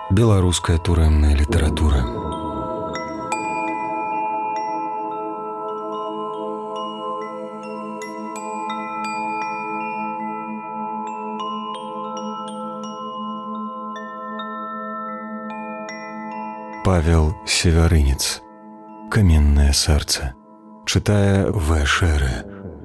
Беларуская турэмная літаратура. Павел Севярынец. Каменное сердце. Читая В. Шеры.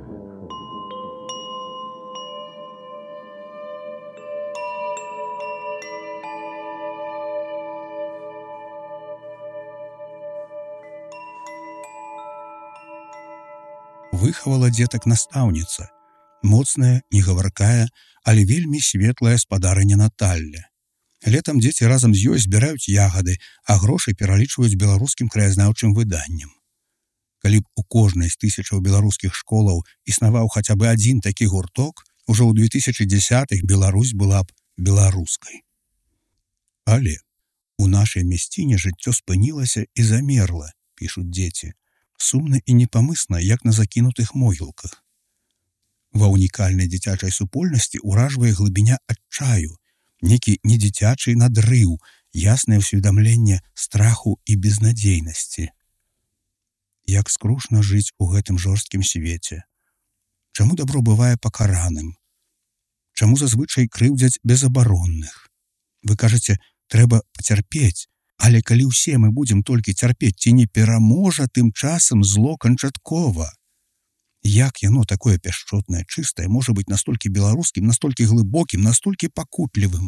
Выхавала дзетак настаўніца, моцная, негаваркая, але вельмі светлая спадарыня Наталля. Летам дзеці разам з ёй збіраюць ягады, а грошы пералічваюць беларускім краязнаўчым выданням. Калі б у кожнай з тысячаў беларускіх школаў існаваў хаця бы адзін такі гурток, ужо ў 2010-х Беларусь была б беларускай. Але у нашай мясціне жыццё спынілася і замерла, пішуць дзеці. Сумна і непамысна, як на закінутых могілках. Ва ўнікальнай дзіцячай супольнасці ўражвае глыбіня адчаю, некі недзіцячы надрыў, яснае ўсведамленне страху і безнадзейнасці. Як скрушна жыць у гэтым жорсткім свеце. Чаму дабро бывае пакараным? Чаму зазвычай крыўдзяць безабаронных? Вы кажаце, трэба пацярпець, але калі ўсе мы будзем толькі цярпець, ці не пераможа тым часам зло канчаткова? Як яно такое пяшчотнае, чыстае, можа быць настолькі беларускім, настолькі глыбокім, настолькі пакутлівым?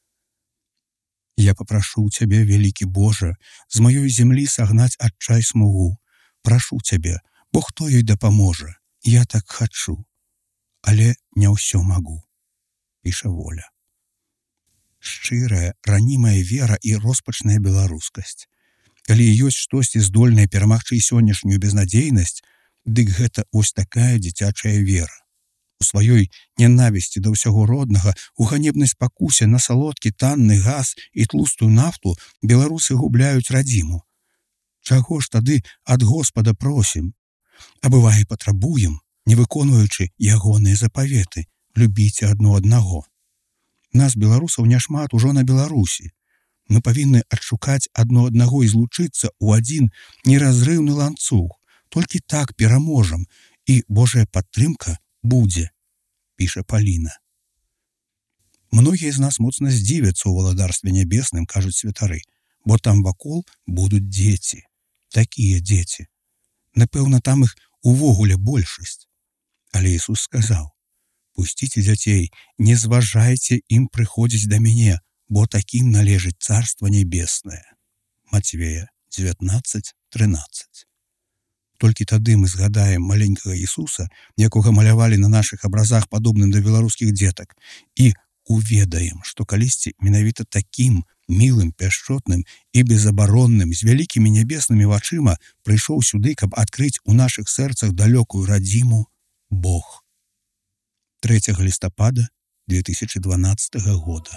Я папрашу цябе, вялікі Божа, з маёй зямлі сагнаць адчай смугу. Прашу цябе, бо хто ёй дапаможа? Я так хачу. Але не ўсё магу, піша Воля. Шчырая, ранімая вера і роспачная беларускасць. Калі ёсць штосьці здольнае перамагчы сённяшнюю безнадзейнасць, дык гэта вось такая дзіцячая вера. У сваёй ненавісці да ўсяго роднага, у ганебнай спакусе на салодкі, танны газ і тлустую нафту беларусы губляюць радзіму. Чаго ж тады ад Господа просім? А бывае патрабуем, не выконваючы ягоныя запаветы, любіце адно аднаго. Нас, беларусаў, няшмат ужо на Беларусі. Мы павінны адшукаць адно аднаго і злучыцца ў адзін неразрыўны ланцуг. Толькі так пераможам, і Божая падтрымка будзе, піша Паліна. Многія з нас моцна здзівяцца ў валадарстве нябесным, кажуць святары, бо там вакол будуць дзеці. Такія дзеці. Напэўна, там іх увогуле большасць. Але Ісус сказаў: «Пусціце дзяцей, не зважайце ім прыходзіць да мяне, бо такім належыць Царства Нябеснае». Мацвея 19:13. Толькі тады мы згадаем маленькага Ісуса, якога малявалі на нашых абразах падобным да беларускіх дзетак, і уведаем, што калісьці менавіта такім мілым, пяшчотным і безабаронным, з вялікімі нябеснымі вачыма прыйшоў сюды, каб адкрыць у нашых сэрцах далёкую радзіму Бог. 3 лістапада 2012 года.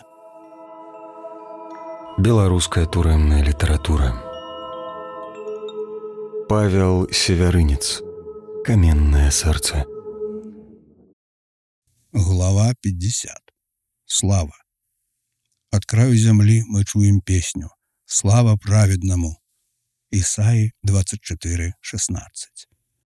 Беларуская турэмная літаратура. Павел Севярынец. Каменное сердце. Глава 50. Слава. Ад краю зямлі мы чуем песню. Слава праведнаму. Ісаі 24:16.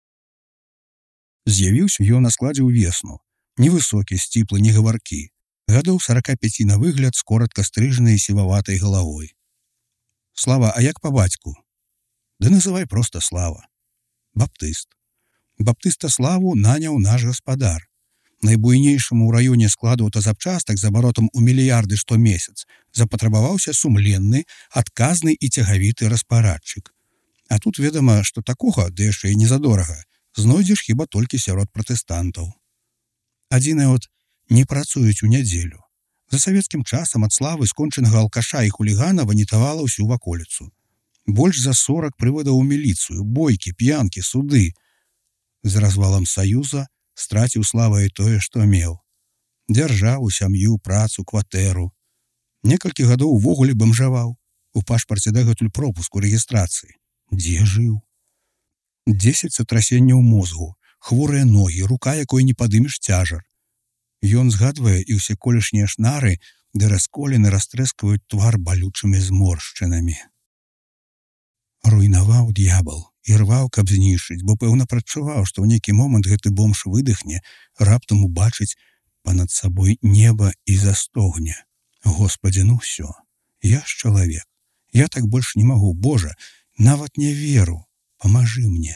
З'явіўся ён на складзе ўвесну. Невысокі, сціплы, негаваркі. Гадоў 45 на выгляд, з коротка стрыжанай сіваватай галавой. Слава, а як па бацьку? Да называй проста Слава. Баптыст. Баптыста Славу наняў наш гаспадар. Найбуйнейшаму ў раёне складу аўтазапчастак з абаротам у мільярды штомесяц запатрабаваўся сумленны, адказны і цягавіты распарадчык. А тут ведама, што такога, ды яшчэ і незадорага, знойдзеш хіба толькі сярод пратэстантаў. Адзінае не працуюць у нядзелю. За савецкім часам ад славы скончанага алкаша і хулігана ванітавала ўсю ваколіцу. Больш за 40 прыводаў у міліцыю, бойкі, п'янкі, суды. З развалам Саюза страціў Слава і тое, што меў. Дзяржаву, сям'ю, працу, кватэру. Некалькі гадоў увогуле бамжаваў. У пашпарце дагэтуль пропуску рэгістрацыі. Дзе жыў? 10 сатрасенняў мозгу, хворыя ногі, рука, якой не падымеш цяжар. Ён згадвае, і ўсе колішнія шнары ды расколіны растрэскваюць твар балючымі зморшчынамі. Руйнаваў д'ябал і рваў, каб знішчыць, бо пэўна прадчуваў, што ў нейкі момант гэты бомж выдыхне, раптам убачыць панад сабой неба і застогне. Господи, ну всё, я ж чалавек, я так больш не магу, Божа, нават не веру, памажы мне.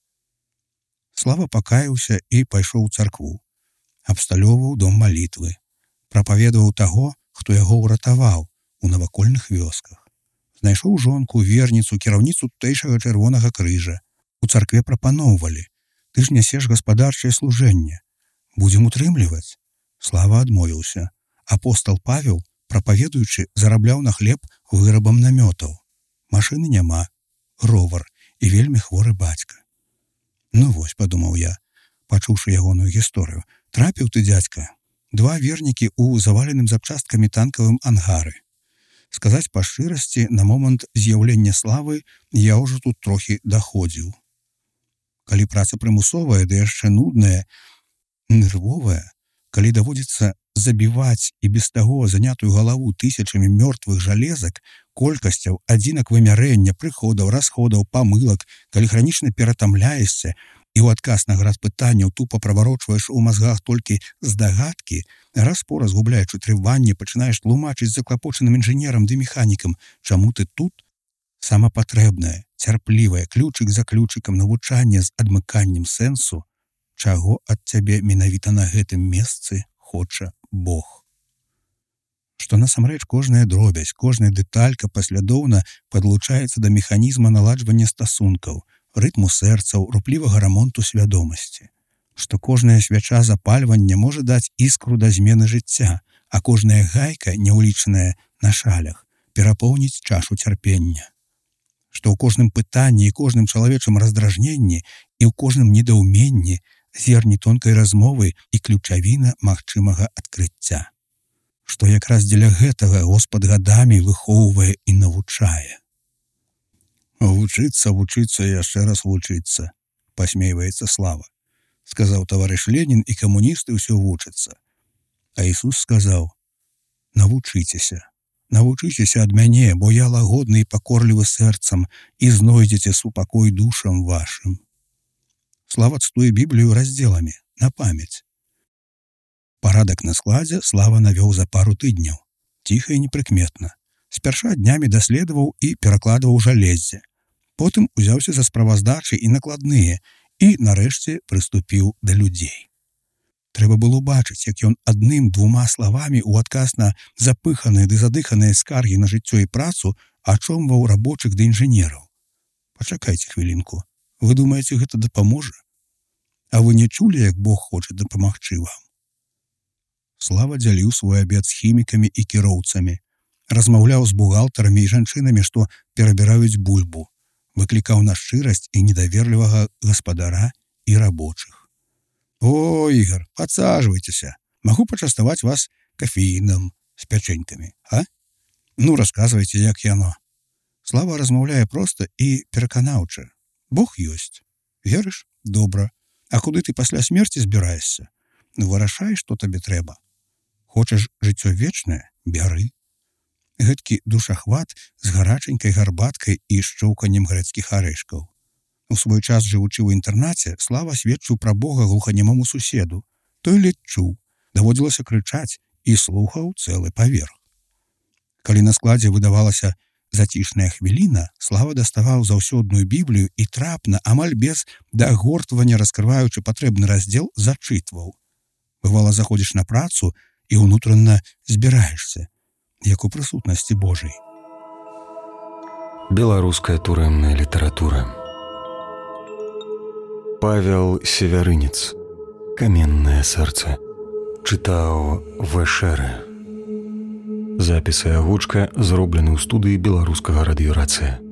Слава пакаяўся і пайшоў у царкву, абсталёваў дом малітвы, прапаведаваў таго, хто яго ўратаваў у навакольных вёсках. Знайшоў жонку, верніцу, кіраўніцу тутэйшага чырвонага крыжа. У царкве прапаноўвалі: ты ж нясеш гаспадарчае служэнне, будзем утрымліваць. Слава адмовіўся. Апостал Павел, прапаведуючы, зарабляў на хлеб вырабам намётаў. Машыны няма, ровар і вельмі хворы бацька. Ну вось, падумаў я, пачуўшы ягоную гісторыю, трапіў ты, дзядзька, 2 вернікі ў заваленым запчасткамі танкавым ангары. Сказаць па шчырасці, на момант з'яўлення Славы я ўжо тут трохі даходзіў. Калі праца прымусовая, ды яшчэ нудная, нервовая, калі даводзіцца забіваць і без таго занятую галаву тысячамі мёртвых жалезак, колькасцяў, адзінак вымярэння, прыходаў, расходаў, памылак, калі хранічна ператамляешся і ў адказ на град пытанняў тупа праварочваеш у мазгах толькі здагадкі, раз-пораз губляючы трыванне, пачынаеш тлумачыць заклапочаным інжынерам ды механікам, чаму ты тут? Самапатрэбнае, цярплівае, ключык за ключыкам навучанне з адмыканнем сэнсу, чаго ад цябе менавіта на гэтым месцы хоча Бог. Што насамрэч кожная дробязь, кожная дэталька паслядоўна падлучаецца да механізма наладжвання стасункаў, рытму сэрцаў, руплівага рамонту свядомасці. Што кожная свяча запальвання можа даць іскру да змены жыцця, а кожная гайка, няўлічаная на шалях, перапоўніць чашу цярпення. Што ў кожным пытанні і кожным чалавечым раздражненні і ў кожным недаўменні зерні тонкай размовы і ключавіна магчымага адкрыцця. Што якраз дзеля гэтага Господ гадамі выхоўвае і навучае. «Вучыцца, вучыцца, яшчэ раз вучыцца», — пасмейваецца Слава. Сказаў таварыш Ленін, і камуністы ўсё вучацца. А Ісус сказаў: «Навучыцеся, навучыцеся ад мяне, бо я лагодны і пакорлівы сэрцам, і знойдзеце супакой душам вашым». Слава цтуе Біблію раздзеламі, на памяць. Парадак на складзе Слава навёў за пару тыдняў, ціха і непрыкметна. Спярша днямі даследаваў і перакладваў жалезе. Потым узяўся за справаздачы і накладныя і, нарэшце, прыступіў да людзей. Трэба было бачыць, як ён адным-двума словамі ў адказ на запыханыя ды задыханыя скаргі на жыццё і працу ачомваў рабочых ды інжынераў. Пачакайце хвілінку, вы думаеце, гэта дапаможа? А вы не чулі, як Бог хоча дапамагчы вам? Слава дзяліў свой абед з хімікамі і кіроўцамі, размаўляў з бухгалтарамі і жанчынамі, што перабіраюць бульбу, выклікаў на шчырасць і недаверлівага гаспадара і рабочых. «О, Ігор, падсаджвайцеся, магу пачаставаць вас кафеінам з пячэнькамі, а? Ну, расказвайце, як яно». Слава размаўляе проста і пераканаўча. Бог ёсць. Верыш? Добра. А куды ты пасля смерці збіраешся? Вырашай, што табе трэба. Хочаш жыццё вечнае? Бяры. Гэткі душахват з гараченькай гарбаткай і шчоўканнем грэцкіх арэшкаў. У свой час, жывучы ў інтэрнаце, Слава сведчыў пра Бога глуханемому суседу. Той ледь чуў, даводзілася крычаць і слухаў цэлы паверх. Калі на складзе выдавалася зацішная хвіліна, Слава даставаў заўсёдную Біблію і трапна, амаль без дагортвання раскрываючы патрэбны раздзел, зачытваў. Бывала, заходзіш на працу і ўнутранна збіраешся, як у прысутнасці Божай. Беларуская турэмная літаратура. Павел Севярынец. Каменнае сэрца. Чытаў В.Шэрэ. Запіс і агучка зроблены ў студыі беларускага радыёрацыя.